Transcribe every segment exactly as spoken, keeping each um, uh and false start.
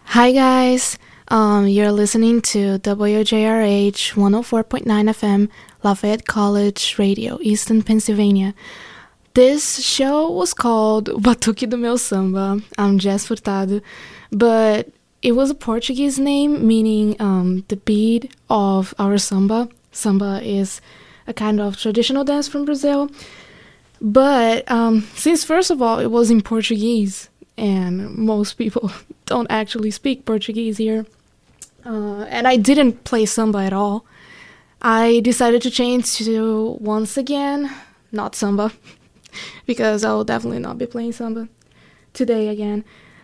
Hi guys, um, you're listening to W J R H one oh four point nine F M, Lafayette College Radio, Easton, Pennsylvania. This show was called Batuque do Meu Samba. I'm Jess Furtado, but it was a Portuguese name meaning um, the beat of our samba. Samba is a kind of traditional dance from Brazil, but um, since first of all it was in Portuguese, and most people don't actually speak Portuguese here, uh, and I didn't play samba at all, I decided to change to, once again, not samba, because I'll definitely not be playing samba today again.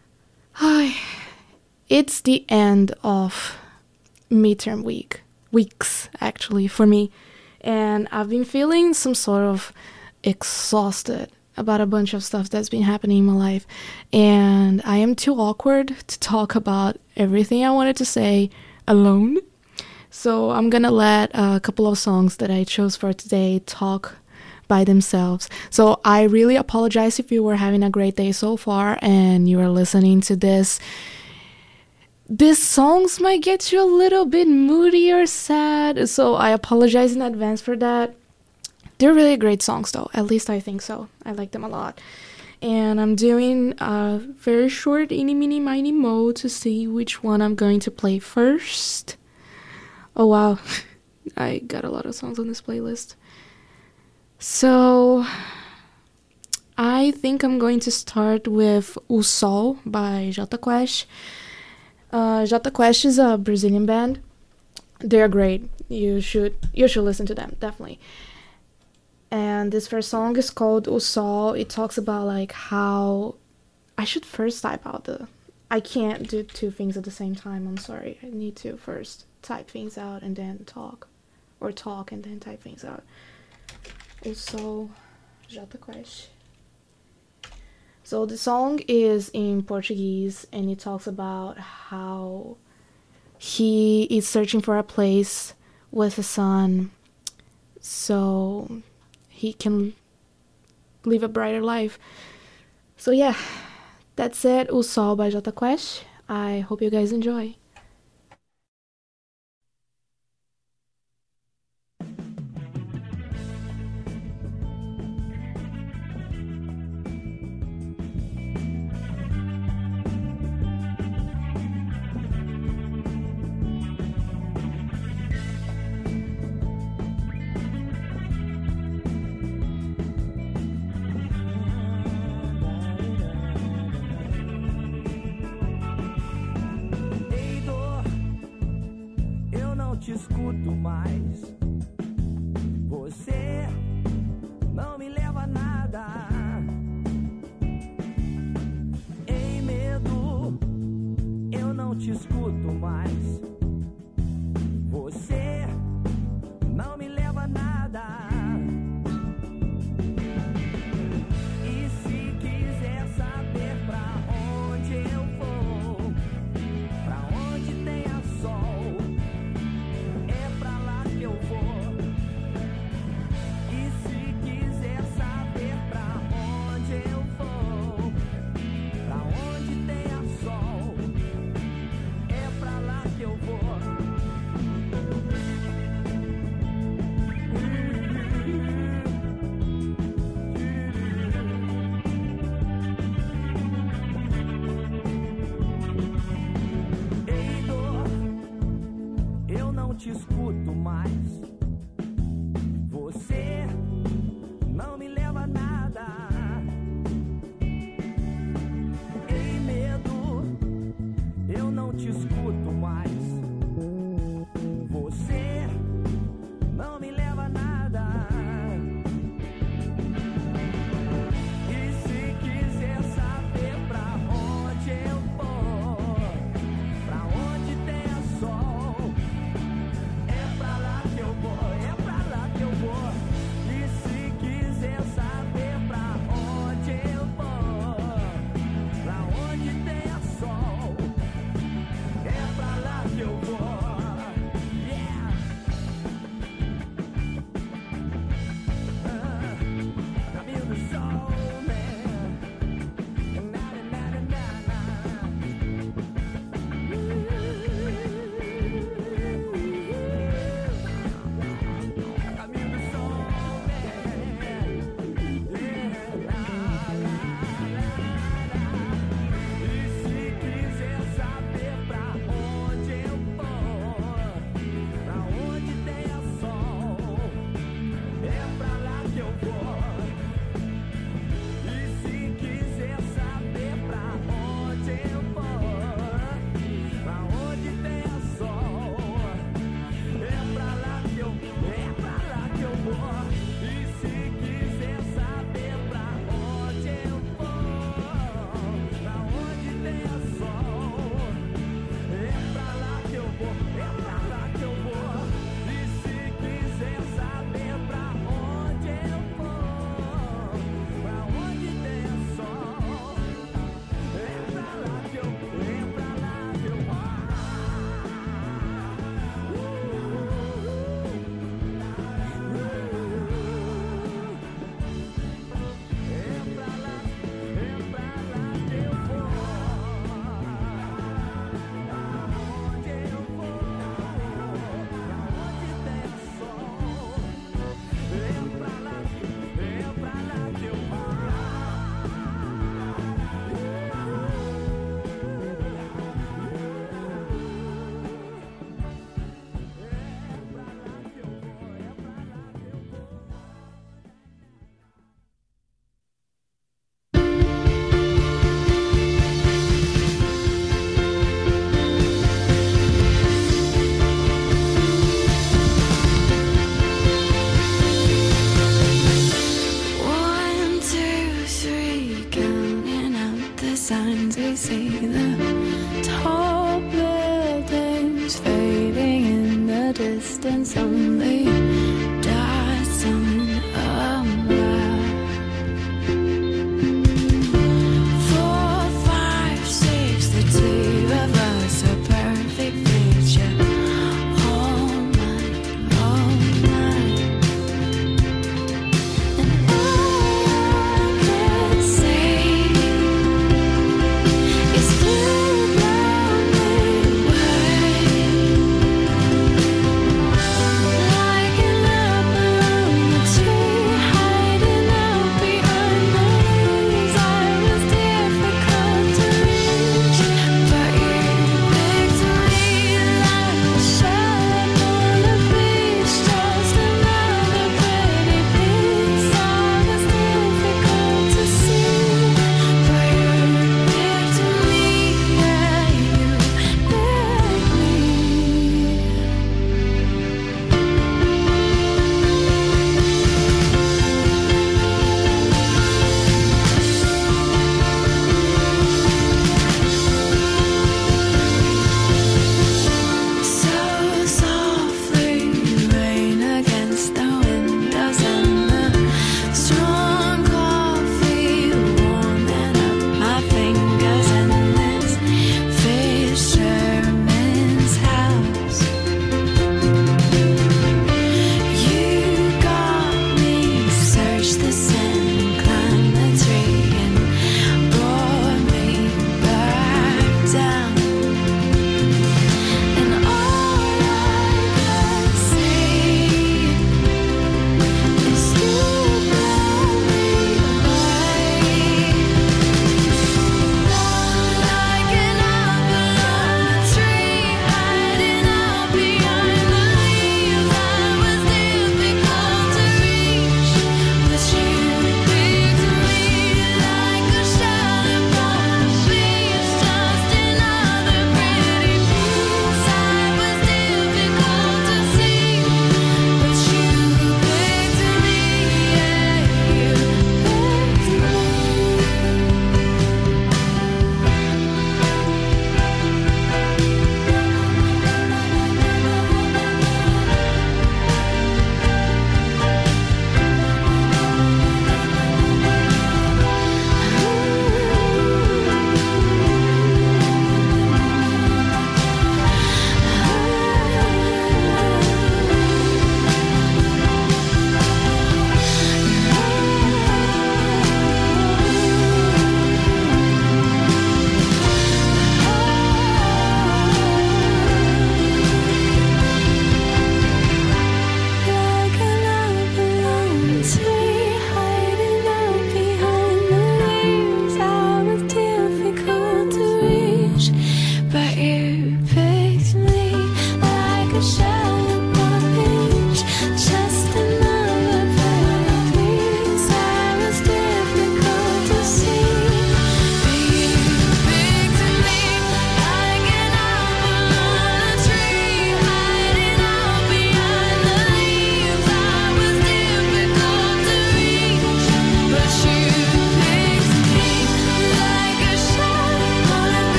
It's the end of midterm week, weeks actually, for me, and I've been feeling some sort of exhausted about a bunch of stuff that's been happening in my life, and I am too awkward to talk about everything I wanted to say alone. So I'm gonna let a couple of songs that I chose for today talk by themselves. So I really apologize if you were having a great day so far and you are listening to this. These songs might get you a little bit moody or sad, so I apologize in advance for that. They're really great songs though, at least I think so. I like them a lot. And I'm doing a very short eeny meeny miny mo to see which one I'm going to play first. Oh wow, I got a lot of songs on this playlist. So I think I'm going to start with O Sol by Jota Quest. Uh, Jota Quest is a Brazilian band. They're great. You should you should listen to them, definitely. And this first song is called O Sol. It talks about like how I should first type out the I can't do two things at the same time. I'm sorry. I need to first type things out and then talk, or talk and then type things out. O Sol, Jota Quest. So the song is in Portuguese and it talks about how he is searching for a place with a son so he can live a brighter life. So yeah, that's it. O Sol by Jota Quest. I hope you guys enjoy. Te escuto mais. Você não me leva a nada. Em medo, eu não te escuto mais. Você não me leva a nada. E se quiser saber pra onde eu vou, pra onde tenha sol, eu vou. E se quiser saber pra onde eu vou, pra onde tenha sol, é pra lá que eu vou. Ei, dor, eu não te escuto mais. Você não me leva a nada. Em medo, eu não te escuto mais. Você não me leva a nada. E se quiser saber pra onde eu vou, pra onde tenha sol, é pra lá que eu vou. signs we see, the tall buildings fading in the distance, only dots on a map. Four, five, six, the two of us, a perfect picture. All night, all night. And all I could say is blue blown midway, like an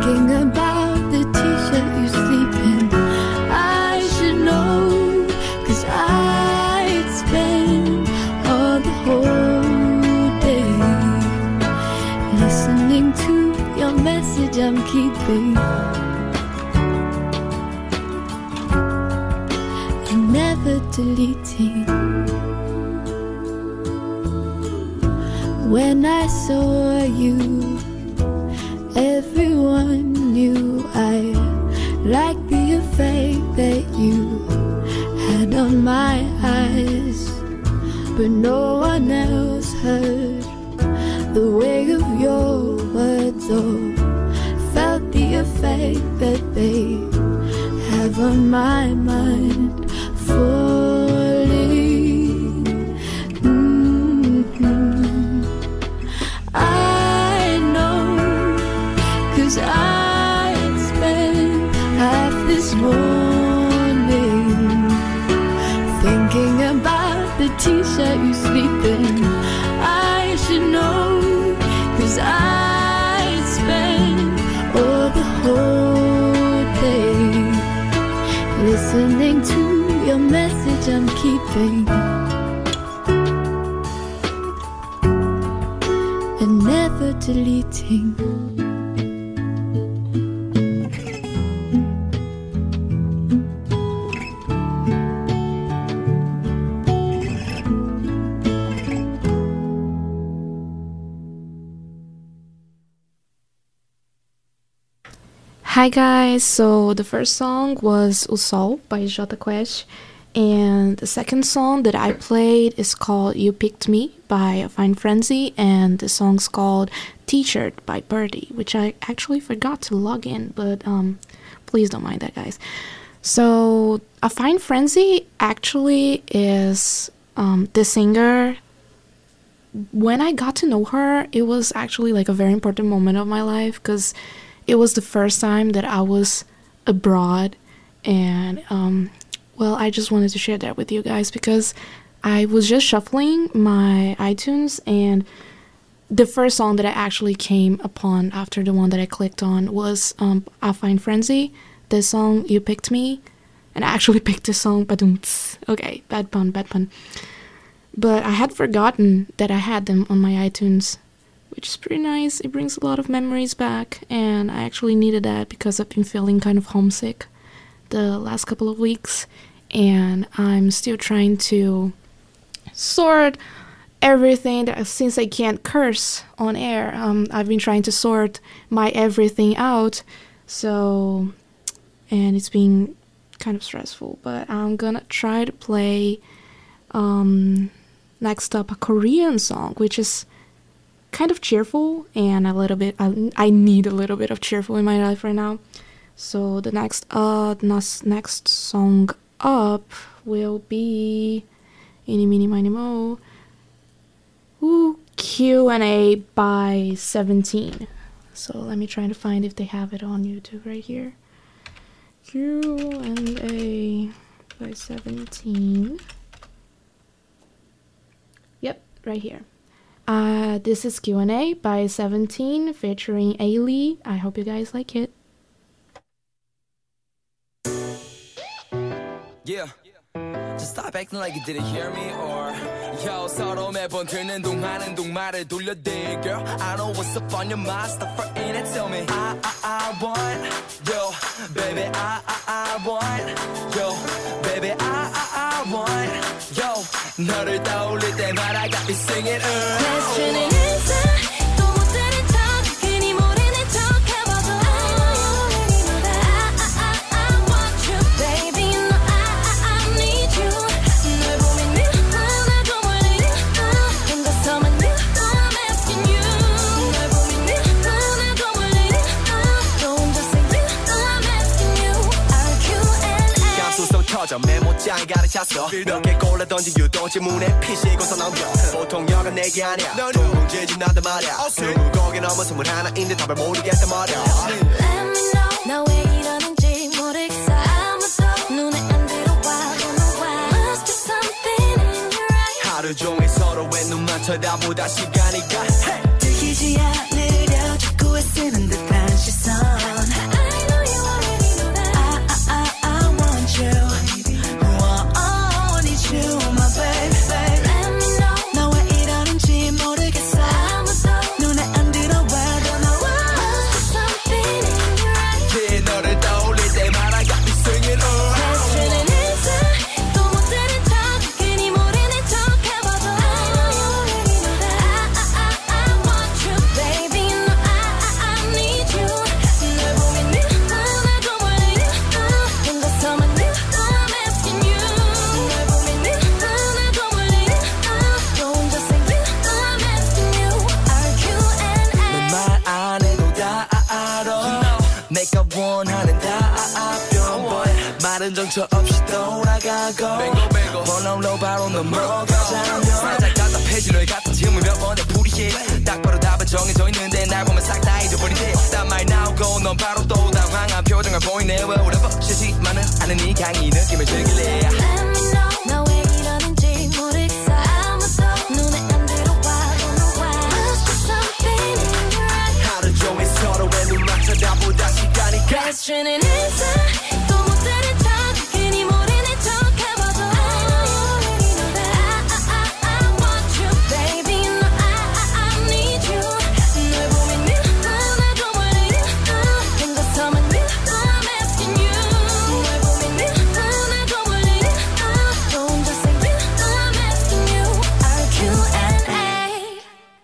Thinking about the t-shirt you sleep in. I should know, cause I'd spend all the whole day listening to your message I'm keeping and never deleting. When I saw you, everyone knew I liked the effect that you had on my eyes, but no one else heard the weight of your words or felt the effect that they have on my mind. Falling, mm-hmm. I know, cause I'd spent half this morning thinking about the t-shirt you sleep in. I should know, cause I'd spend all the whole day listening to your message I'm keeping and never deleting. Hi guys, so the first song was O Sol by Jota Quest, and the second song that I played is called You Picked Me by Fine Frenzy, and the song's called T-shirt by Birdie, which I actually forgot to log in, but um, please don't mind that, guys. So A Fine Frenzy actually is um, the singer. When I got to know her, it was actually like a very important moment of my life, because it was the first time that I was abroad, and um, well, I just wanted to share that with you guys because I was just shuffling my iTunes, and the first song that I actually came upon after the one that I clicked on was um, A Fine Frenzy, the song You Picked Me, and I actually picked the song Badoomts. Okay, bad pun, bad pun. But I had forgotten that I had them on my iTunes, which is pretty nice. It brings a lot of memories back, and I actually needed that because I've been feeling kind of homesick the last couple of weeks, and I'm still trying to sort everything that, since I can't curse on air, um, I've been trying to sort my everything out, so, and it's been kind of stressful, but I'm gonna try to play um, next up a Korean song, which is kind of cheerful and a little bit I, I need a little bit of cheerful in my life right now. So the next uh next, next song up will be Eeny Meeny Miny Mo, Ooh, Q and A by seventeen. So let me try to find if they have it on YouTube right here. Q and A by seventeen. Yep, right here. Uh, this is Q and A by seventeen featuring Ailey. I hope you guys like it. Yeah. Just stop acting like you didn't hear me, or yo, 서로 매번 듣는 둥 하는 둥 말을 돌려대. Girl, I know what's up on your mind. Stop for in and tell me I, I, I want. Yo, baby, I, I, I want. Yo, baby, I, I, I want. Yo, 너를 떠올릴 때마다 I got me singing. Questioning inside, 또 못 들은 척, 괜히 모르는 척 해봐도 I already know that I, I, I, I want you, baby. You know I, I, I need you. 널 보면 늘 하나도 몰리는 혼자서만 늘 I'm asking you. 널 보면 늘 하나도 몰리는 또 혼자서 늘 I'm asking you. Are Q and A? 감수성 터져 메모장에 가득 찼어. 몇 개 골라던진 유도지문에 피시고서 넘겨. 보통 여가 내게 아니야. 좀 문제지 난단 말이야. 스무 곡이 넘어 스물 하나인데 답을 모르겠단 말이야. Let me know. 나 왜 이러는지 모르겠어. 아무도 눈에 안 들어와. Don't know why. Must be something in your eyes. 하루 종일 서로의 눈만 쳐다보다 시간이 가. 들키지 않으려 자꾸 애쓰는 듯한 시선. 원하는 답변 말은 정처 없이 돌아가고 번호로 바로 넘어가자면 살짝 답답해진 너의 같은 질문 몇 번에 풀이해 딱 봐도 답은 정해져 있는데 날 보면 싹 다 잊어버리네 딴 말 나오고 넌 바로 또 당황한 표정을 보이네 Well whatever 싫지만은 않은 이 강의 느낌을 즐길래 Let me know 나 왜 이러는지 모르겠어 아무도 눈에 안 들어와 don't know why Must be something in your eyes 하루 종일 서로의 눈 맞춰다보다 시간이 가 Questioning answer 또 못 들은 척 괜히 모르는 척 해봐도 I already know that I, I, I want you Baby you know I, I, I need you 널 보면 나도 몰래 행복함은 I'm asking you 널 보면 나도 몰래 너 혼자 say I'm asking you R Q and A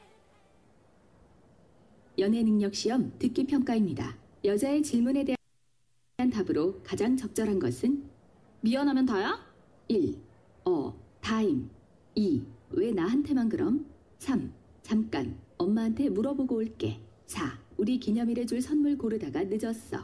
연애 능력 시험 듣기 평가입니다. 여자의 질문에 대한 답으로 가장 적절한 것은 미안하면 다야? 일. 어, 다임. 이. 왜 나한테만 그럼? 삼. 잠깐. 엄마한테 물어보고 올게. 사. 우리 기념일에 줄 선물 고르다가 늦었어.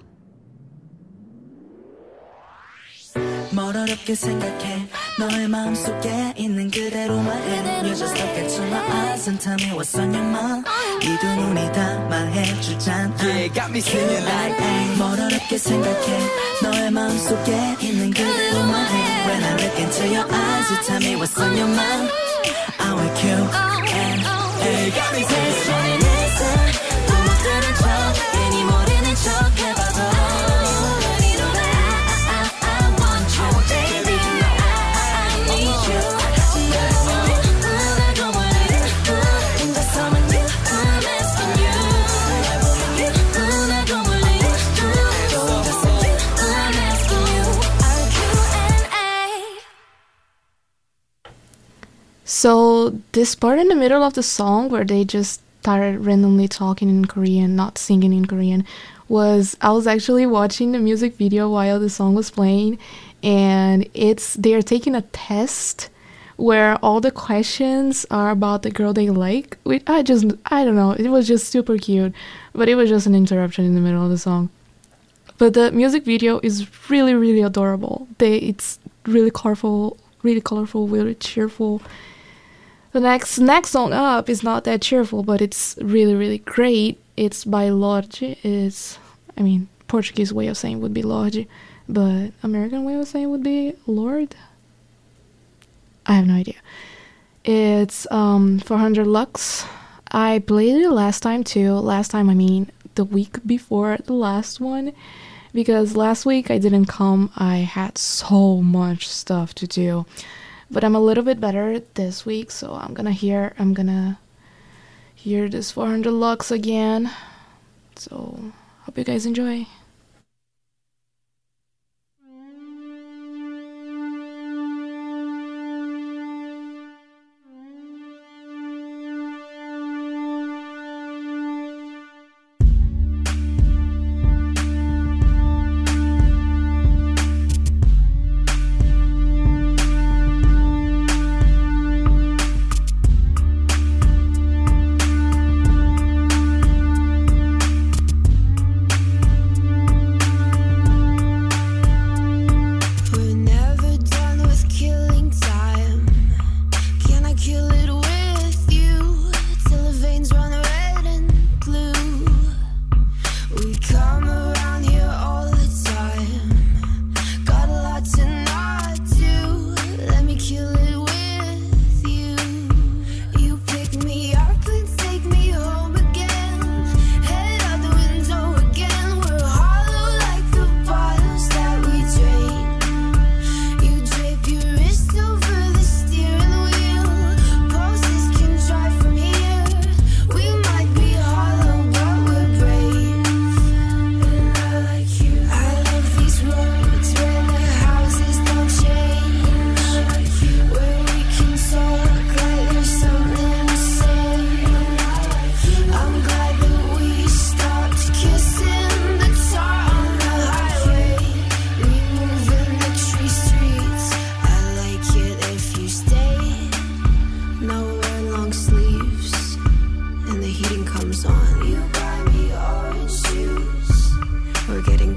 뭘 어렵게 생각해 너의 마음속에 있는 그대로만 해 You just look into my eyes and tell me what's on your mind 이 두 눈이 다 말해주잖아 Yeah, got me singing like hey. 뭘 어렵게 생각해 너의 마음속에 있는 그대로만 해 When I look into your eyes you tell me what's on your mind I want you and hey, got me singing 또 못 들은 척 괜히 모르는 척 해봐도 So this part in the middle of the song where they just started randomly talking in Korean, not singing in Korean, was I was actually watching the music video while the song was playing, and it's they're taking a test where all the questions are about the girl they like. Which I just I don't know, it was just super cute, but it was just an interruption in the middle of the song. But the music video is really really adorable. They it's really colorful, really colorful, really cheerful. The next next song up is not that cheerful, but it's really, really great. It's by Lorde. It's, I mean, Portuguese way of saying would be Lorde, but American way of saying would be Lord. I have no idea. It's um four hundred Lux. I played it last time too. Last time, I mean, the week before the last one, because last week I didn't come. I had so much stuff to do. But I'm a little bit better this week, so I'm gonna hear I'm gonna hear this four hundred Lux again. So hope you guys enjoy.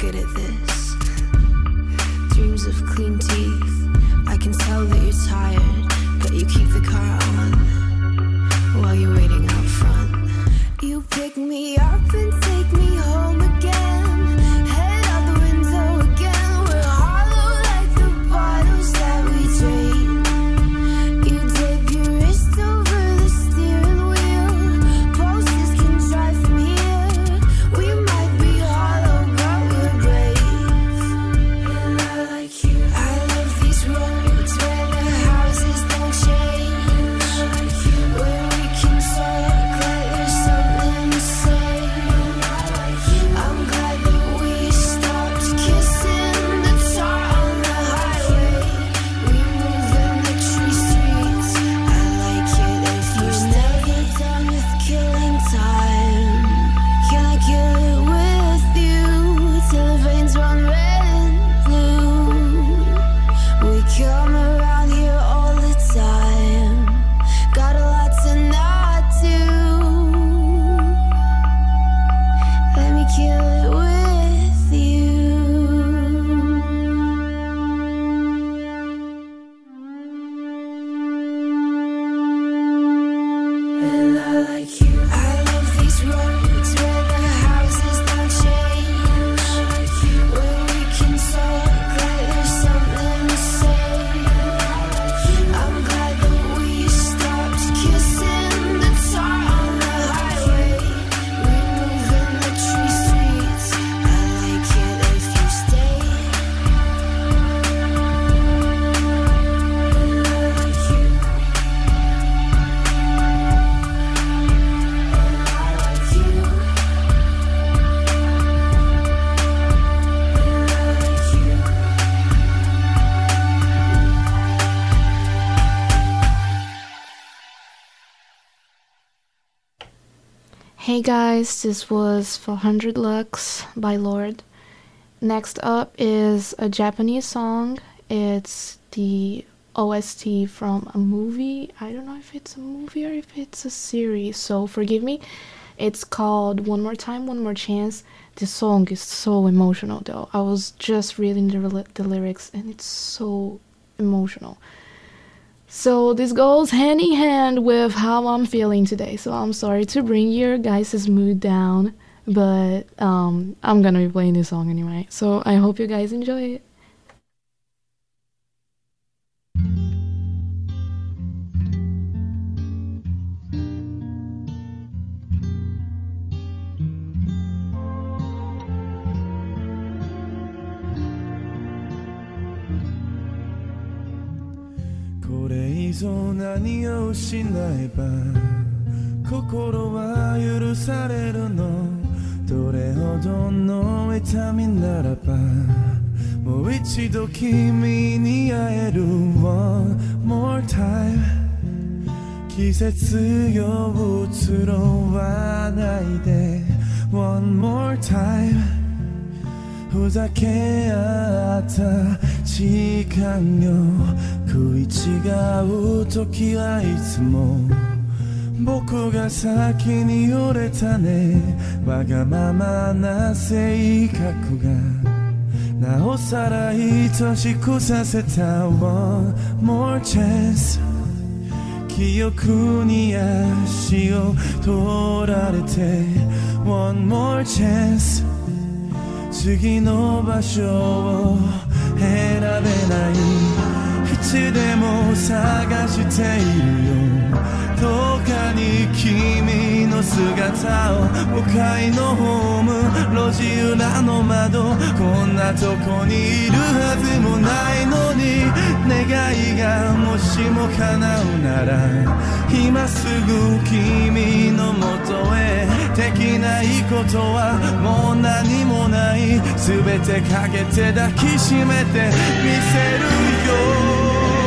good at this. Dreams of clean teeth. I can tell that you're tired, but you keep the car on while you're waiting out front. You pick me up and take me home again. Head out the window again. We're hollow like the bottles that we drain. You dip your wrist over the steering wheel. Posters can drive from here. We might be hollow, but we're brave. And I like you. I love these roads where the houses don't change. Where we can talk like there's something to say. I'm glad that we stopped kissing the tar on the highway. We move in the tree streets. I like it if you're never done with killing time. Can I kill it with you till the veins run red and blue? We come around here all the time. Got a lot to not do. Let me kill it with you. And I like you. I love these roads where the houses don't change. Where we can talk like there's something to say. I'm glad that we stopped kissing the tar on the highway. We move in the tree streets. I like it if you stay. And I like you. And I like you. And I like you. Hey guys, this was four hundred Lux by Lorde. Next up is a Japanese song. It's the O S T from a movie. I don't know if it's a movie or if it's a series, so forgive me. It's called One More Time, One More Chance. The song is so emotional though. I was just reading the, ly- the lyrics and it's so emotional. So this goes hand in hand with how I'm feeling today. So I'm sorry to bring your guys' mood down, but um, I'm gonna be playing this song anyway. So I hope you guys enjoy it. これ以上何を失えば心は許されるのどれほどの痛みならばもう一度君に会える One more time 季節よ移ろわないで One more time ふざけ合った時間よ食い違う時はいつも僕が先に折れたねわがままな性格がなおさら愛しくさせた One more chance 記憶に足を取られて One more chance 次の場所を選べないいつでも探しているよどこかに君の姿を向かいのホーム路地裏の窓こんなとこにいるはずもないのに願いがもしも叶うなら今すぐ君のもとへできないことはもう何もない全てかけて抱きしめてみせるよ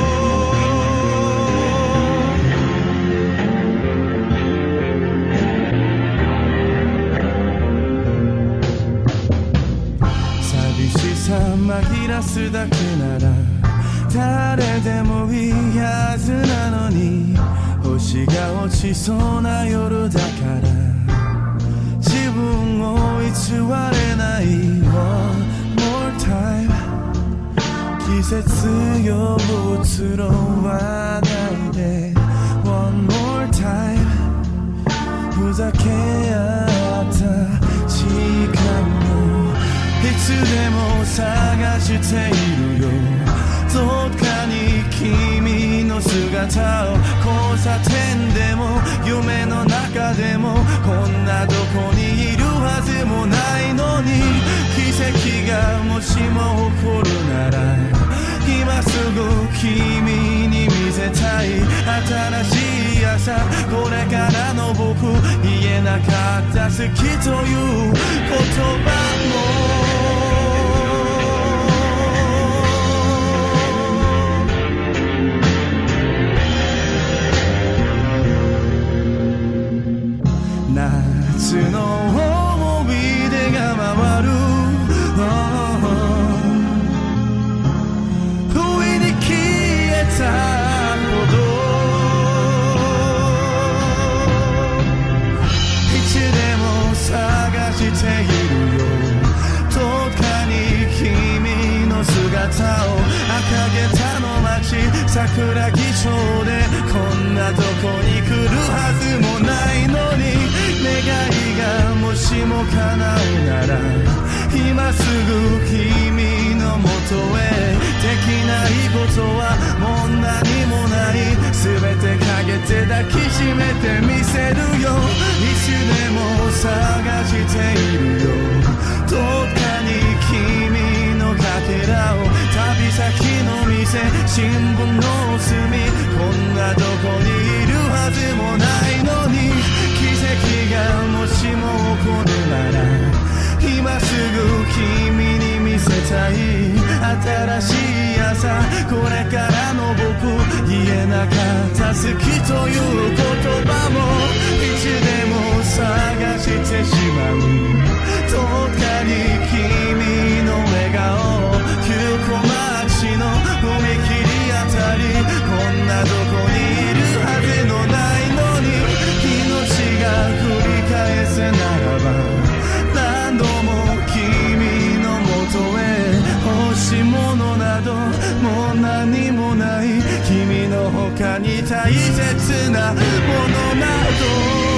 紛らすだけなら誰でもいいはずなのに星が落ちそうな夜だから自分も偽れない One more time 季節よ移ろわないで One more time ふざけ合った時間をいつでも探しているよどっかに君の姿を交差点でも夢の中でもこんなどこにいるはずもないのに奇跡がもしも起こるなら今すぐ君に見せたい新しい朝これからの僕言えなかった好きという言葉も夏の思い出が回る、oh、不意に消えたほどいつでも探しているよどっかに君の姿を赤げたの街桜木町でこんなとこに来るはずもないのに願いがもしも叶うなら今すぐ君のもとへできないことはもう何もない全てかけて抱きしめてみせるよいつでも探しているよどっかに君のかけらを旅先の店新聞の隅こんなどこにいるはずもないのに奇跡がもしも起こるなら今すぐ君に見せたい新しい朝これからの僕言えなかった好きという言葉もいつでも探してしまうどっかに君の笑顔急小町の踏切あたりこんなどこにいるはずのないのに命が繰り返せならば何度も君のもとへ欲しいものなどもう何もない君の他に大切なものなど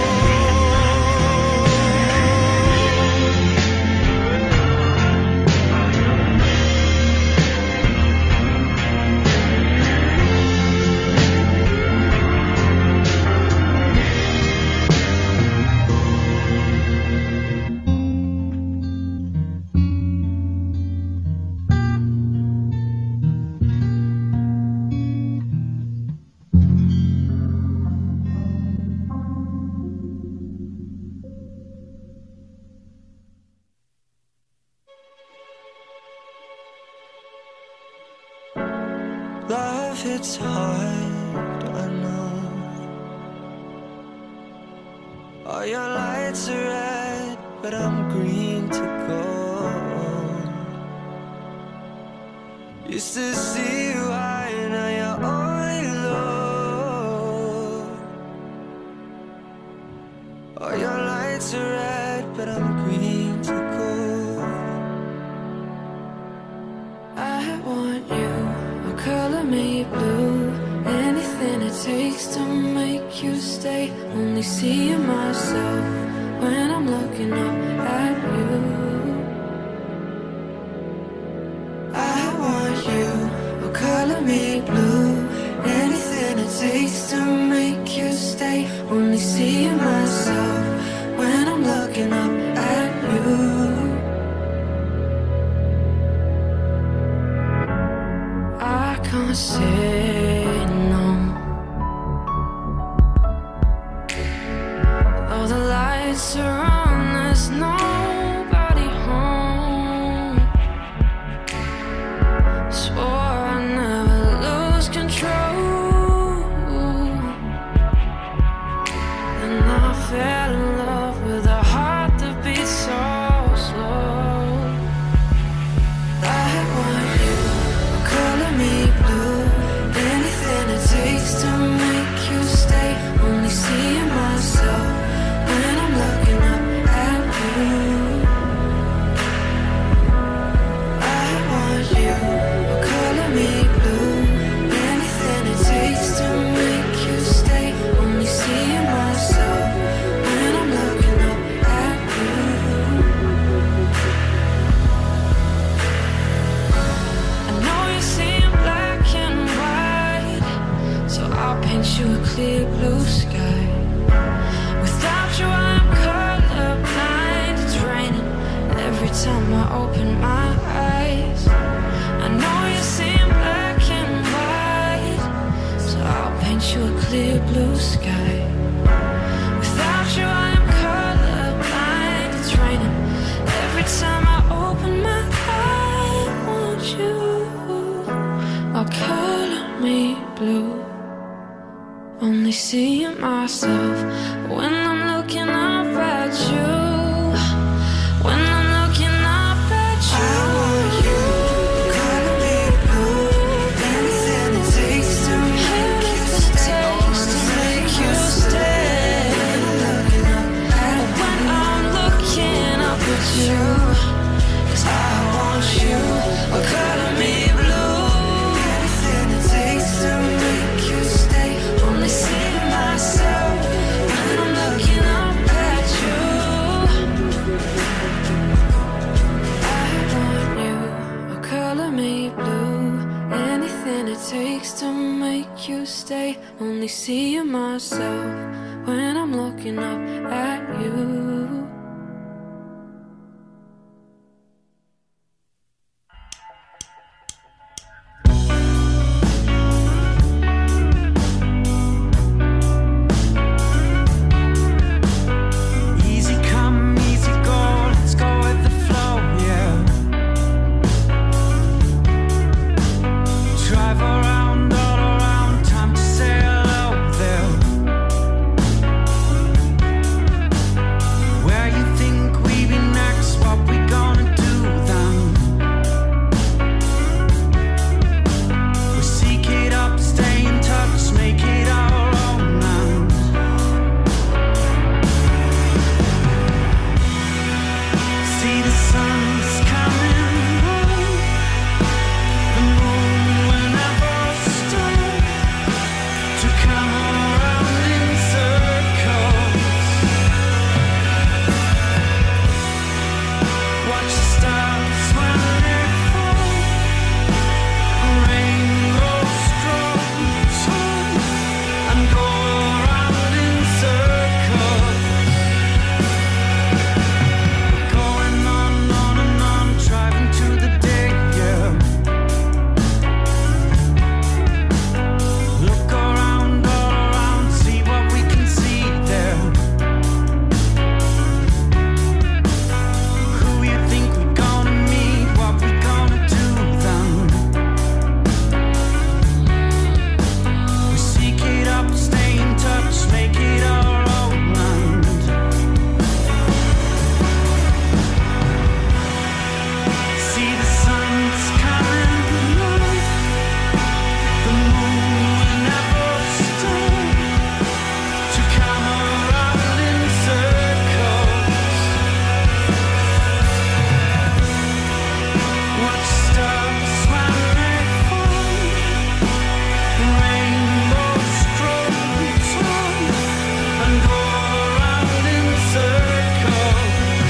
Love, it's hard, I know. All your lights are red, but I'm green to go. Used to see you high, now you're only low. All your lights are red, but I'm green to go. I want you, color me blue. Anything it takes to make you stay. Only seeing myself when I'm looking up at you. I want you, color me blue. Anything it takes to make you stay. Only seeing myself when I'm looking up at you. I can't say no. All the lights are on, there's nobody home. Swore I'd never lose control, and I fell in love with a heart that beats so slow. I want you, color me blue. clear blue sky. Without you I'm colorblind. It's raining every time I open my eyes. I know you seem black and white, so I'll paint you a clear blue sky. Without you I'm colorblind. It's raining every time I open my eyes. Want you, I'll color me blue. Only seeing myself when I'm looking up at you. When I'm looking up at you. I want you, color me blue. Anything it takes to make you stay. To make you stay. When I'm looking up at you. 'Cause I want you, oh, color me blue. Anything it takes to make you stay. Only see myself when I'm looking up at you. I want you, oh, color me blue. Anything it takes to make you stay. Only see myself when I'm looking up at you. Easy come, easy go, let's go with the flow, yeah. Drive around, all around, time to say hello there. Where you think we be next, what we gonna do then? We seek it up, stay in touch, make it our own land. See the sun's coming home. The moon will never stop to come around in circles. Watch the stars when they fall. A rainbow strokes on and go around in circles. Going on, on and on, driving to the day, yeah. Look around, all around, see what we can see there. Who you think we gonna meet, what we gonna do then? We seek it up, stay in touch, make it our own land. See the sun's coming up. The moon will never stop to come around in circles. Watch stars when they fall. Rainbow strokes on and go around in circles.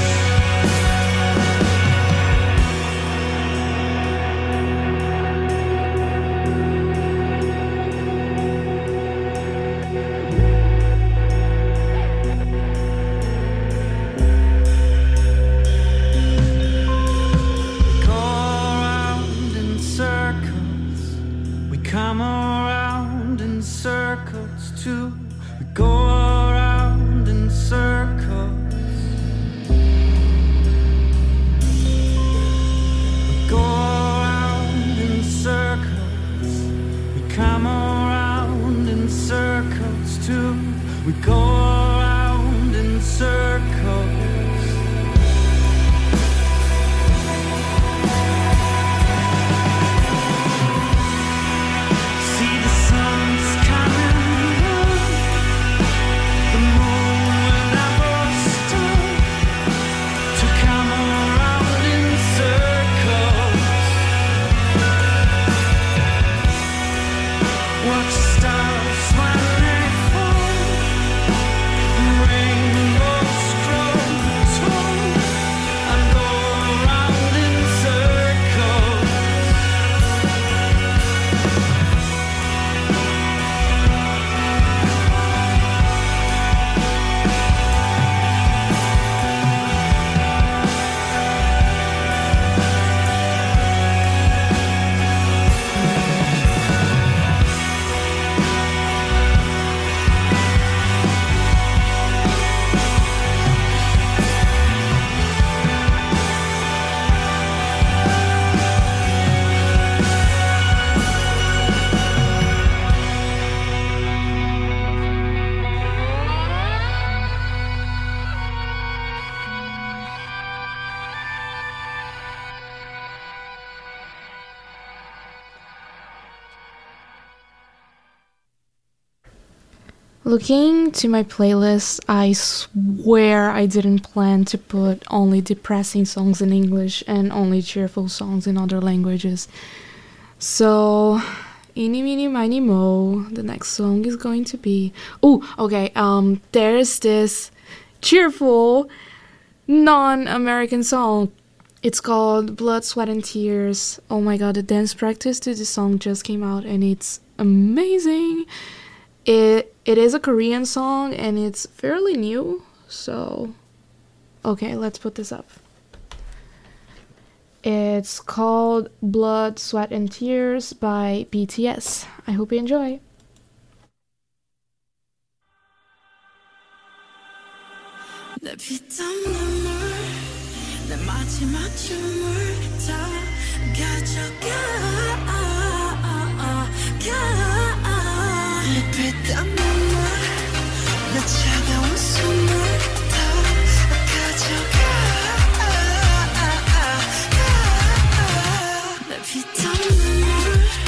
Go around in circles. We come around in circles too. We go around in circles. We go around in circles. We come around in circles too. We go around in circles. See the sun's coming up. The moon will never stop to come around in circles. Watch stars when they fall. Looking to my playlist, I swear I didn't plan to put only depressing songs in English and only cheerful songs in other languages. So, eeny, meeny, miny, mo, the next song is going to be... Oh, okay, um, there's this cheerful non-American song. It's called Blood, Sweat and Tears. Oh my god, the dance practice to this song just came out and it's amazing. It It is a Korean song and it's fairly new, so... Okay, let's put this up. It's called Blood, Sweat and Tears by B T S. I hope you enjoy. 내 피땀 눈물 내 마지막 춤을 다 가져가 내 피땀 눈물 내 차가운 숨을 다 가져가 내 피땀 눈물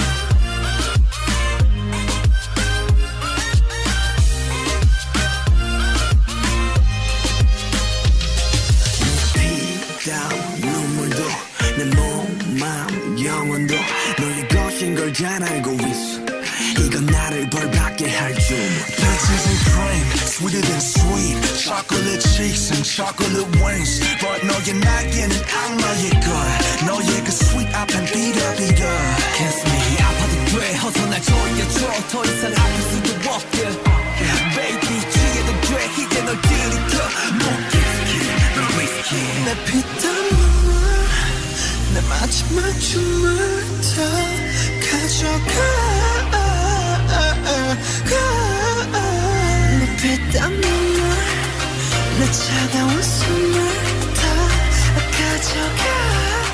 눈물도 내 몸, 마음, 영혼도 너의 것인 걸 잘 알고 있어 이건 나를 벌받게 할 줄 Peaches and cream, sweeter than sweet Chocolate cheeks and chocolate wings But 너의 날개는 악마의 걸 너의 그 sweet 앞엔 비려비려 Kiss me, 아파도 돼 어서 날 조여줘 더 이상 아플 수도 없게 Baby, 취해도 돼 이제 널 들이켜 내 피땀 눈물 내 마지막 춤을 다 가져가 내 피땀 눈물 내 차가운 숨을 다 가져가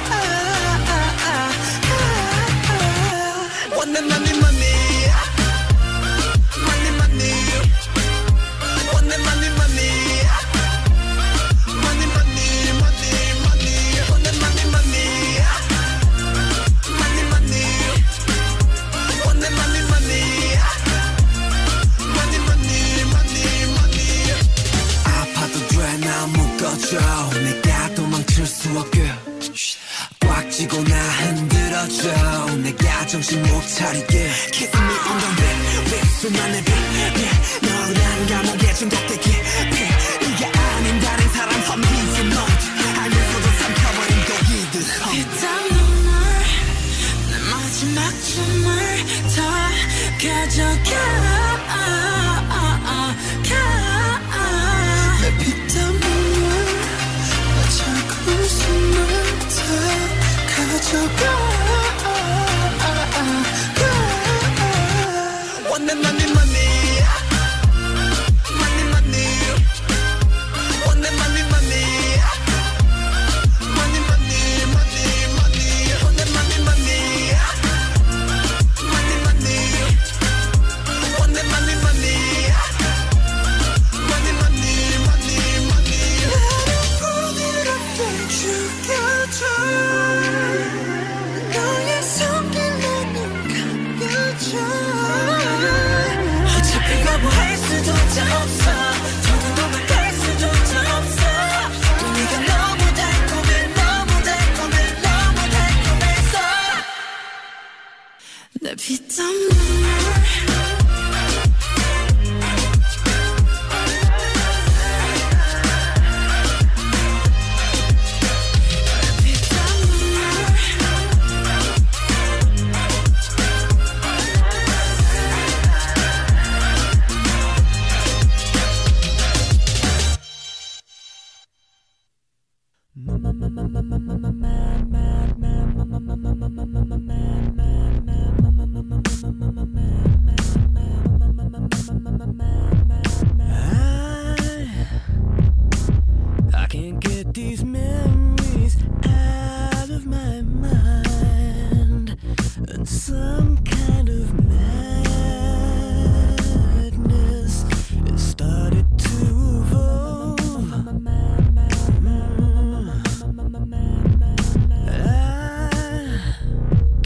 원내 money money money money 원내 money money Money, money, money, money. Want that money, money. Money, money. Want that money, money. Money, money, money, money. 아파도 돼, 나 묶어줘. 내가 도망칠 수 없게. 꽉 쥐고 나 흔들어줘. 내가 정신 못 차리게. Kiss me on the lip, lips 수만의 빛. 너란 감옥에 중독되기. 이게 아닌 다른 사람 섬기지 너 알면서도 삼켜버린 독이들 피땀 눈물 내 마지막 춤을 다 가져가 내 피땀 눈물 내 차가운 숨을 다 가져가 Want that money, money Money, money Want that money, money Money, money, money, money Want that money, money Money, money Want that money, money Money, money, money, money 나를 부드럽게 죽여줘 너의 손길 나는 감겨줘 어차피 거부할 수조차 없어 더는 도망갈 수조차 없어 또 네가 너무 달콤해 너무 달콤해 너무 달콤해서 내 피땀 눈물 I can't get these memories out of my mind, and some kind of madness has started to evolve.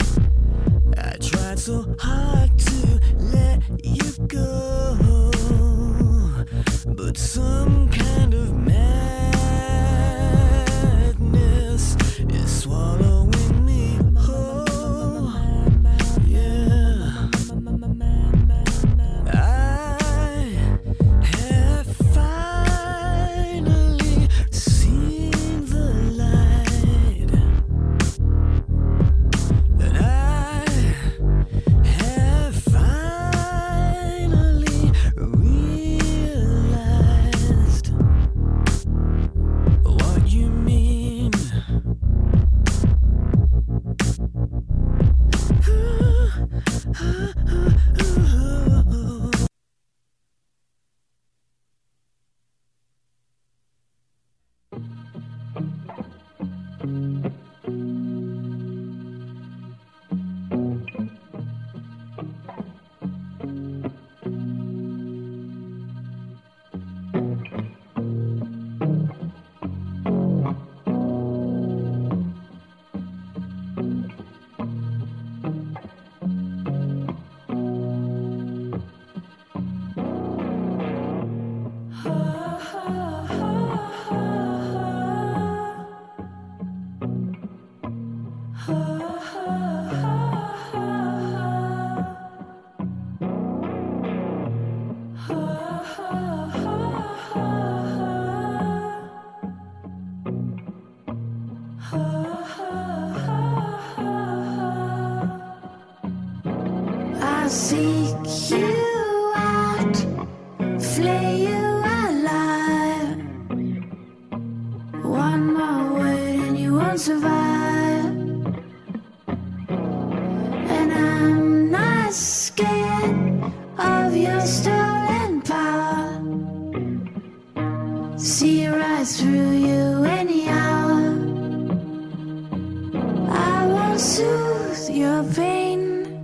I, I tried so hard to let you go. I seek you out, flay you alive. One more word and you won't survive. And I'm not scared of your stolen power. See right through you any hour. I won't soothe your pain.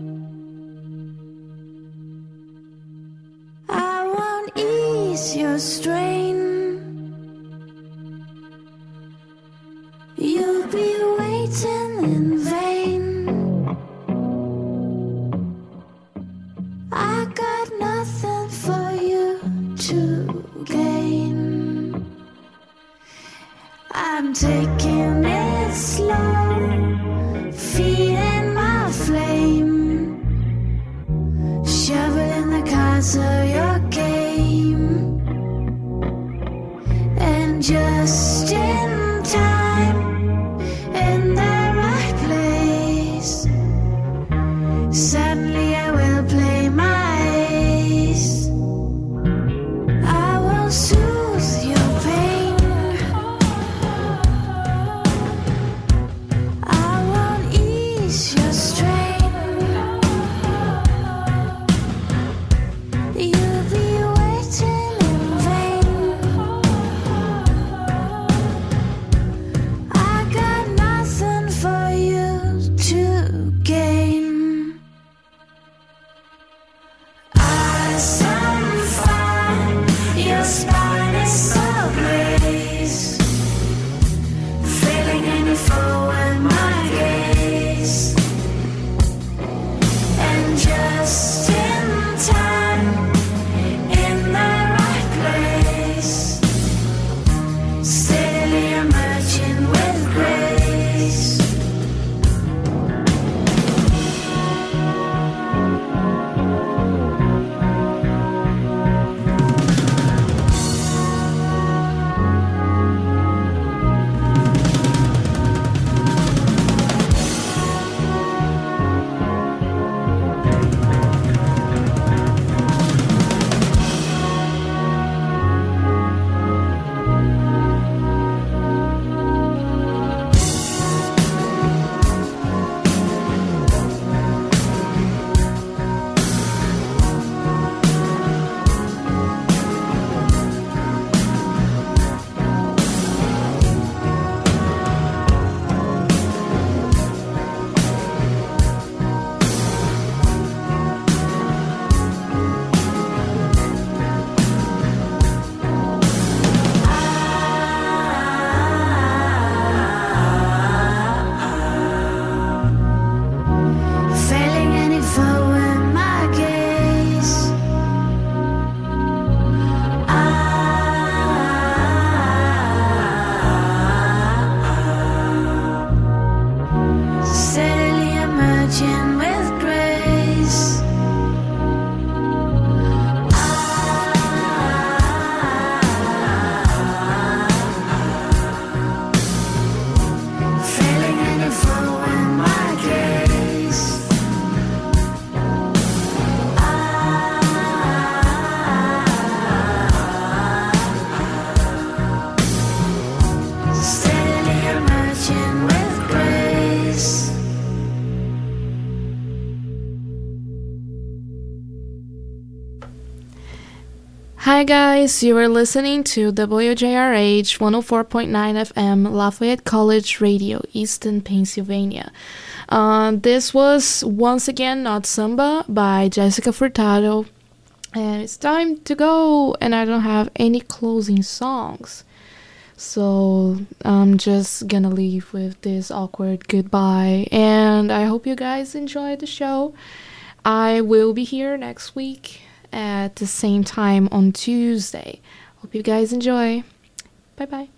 I won't ease your strain. You'll be waiting in vain. I got nothing for you to gain. I'm taking it slow, feeding my flame, shoveling the cards of your game, and just in time, in the right place, suddenly I will play my ace. I will soothe your pain. I won't ease your strain. You'll be waiting in vain. I got nothing for you to gain. Eyes on fire, your spine is ablaze, feeling any foe in my gaze, and just in time, in the right place, steadily emerging with grace. Failing any foe in my gaze. Ah, steadily emerging with grace. Ah, failing any foe in my gaze. Steadily emerging with grace. Hi guys, you are listening to W J R H one oh four point nine F M Lafayette College Radio, Easton, Pennsylvania. Uh, this was once again Not Samba by Jessica Furtado, and it's time to go, and I don't have any closing songs, so I'm just gonna leave with this awkward goodbye, and I hope you guys enjoyed the show. I will be here next week at the same time on Tuesday. Hope you guys enjoy. Bye bye.